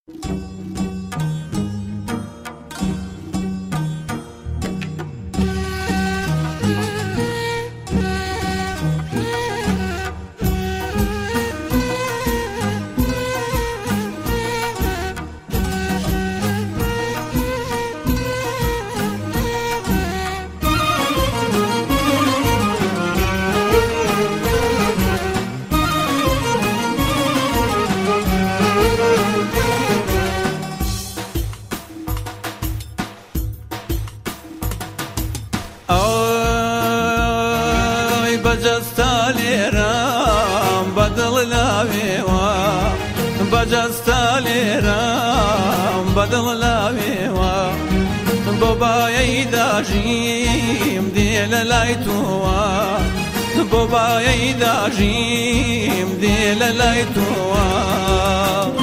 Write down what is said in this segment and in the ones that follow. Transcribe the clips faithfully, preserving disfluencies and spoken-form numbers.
بجستاليرام بدل لاويوا بجستاليرام بدل لاويوا بابا يداجيم ديل لايتوا بابا يداجيم ديل لايتوا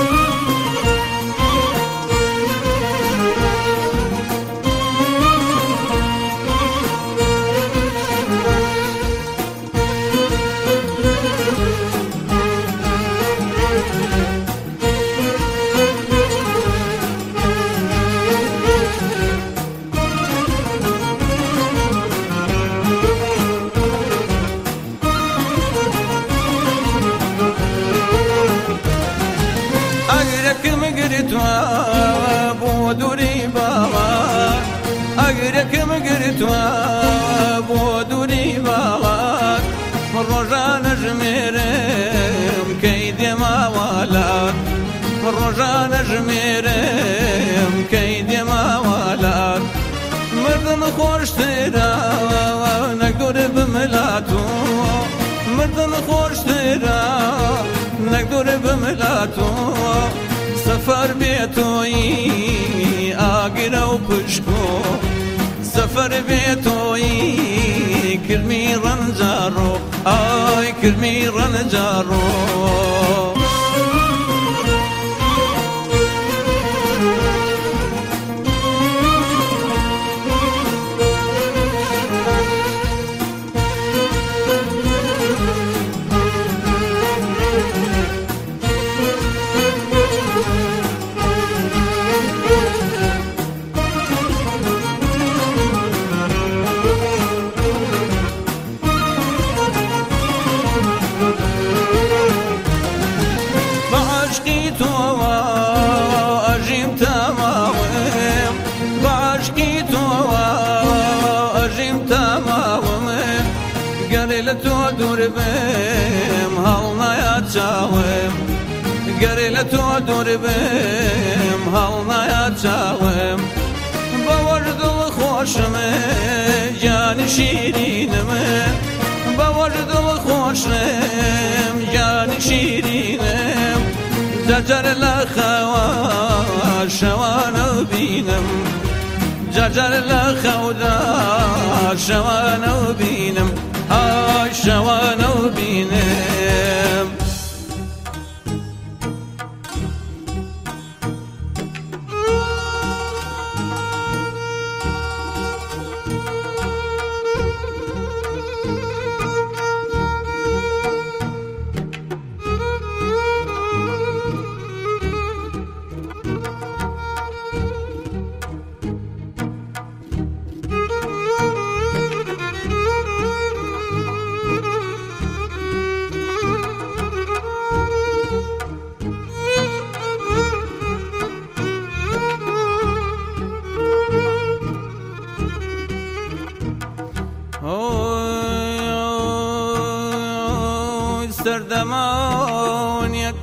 مقرتوا بودوري بابا أقرك مقرتوا بودوري بابا الرجال جميرم كيد ما ولاد الرجال جميرم كيد ما ولاد مردن خوش ترى نقدر بملاتو مردن خوش ترى نقدر بملاتو سفر بيتوي آقرا وبشكو سفر بيتوي كرمي رنجارو آي كرمي رنجارو قريلتو دور بهم هالنا يا تشاوم قريلتو دور بهم هالنا يا تشاوم بورد الخوش من جاني شيرين من بورد الخوش من جاني شيرين ججر الأخوة شوانا بينم ججر الأخوة شوانا بينم هاي شوانا وبينام سردمانيك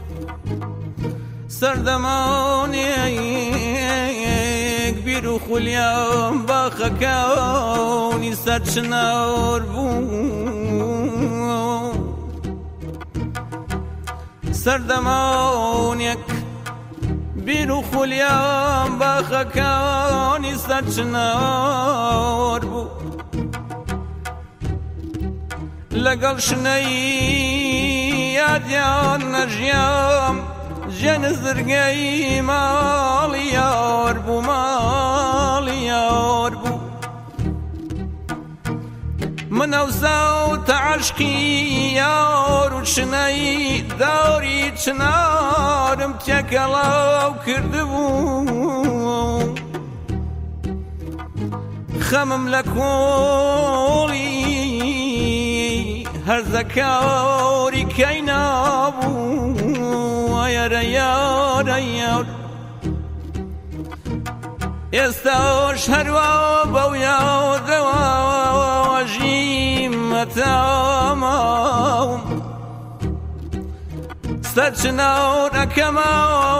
سردمانيك بيروخ اليوم باخكوني سرشنار بو سردمانيك بيروخ اليوم باخكوني سرشنار بو لقل شني يا ديان نجيام جن زرقي مالي ياربو مالي ياربو من وزوت عشقي يار وشني داري تنارم تكلا وكردبو خمم لكولي هر ذكاري كينابو يا ريار يار يستوش هروا بويا ذوا وجيم تامام ستشنور كما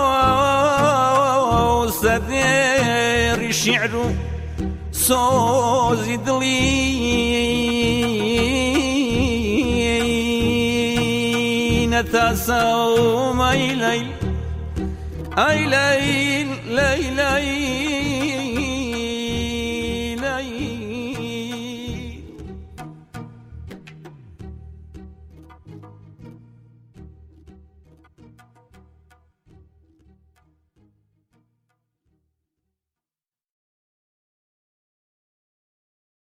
سدير شعر صوزي دلي نتاسوم اي ليل اي ليل ليل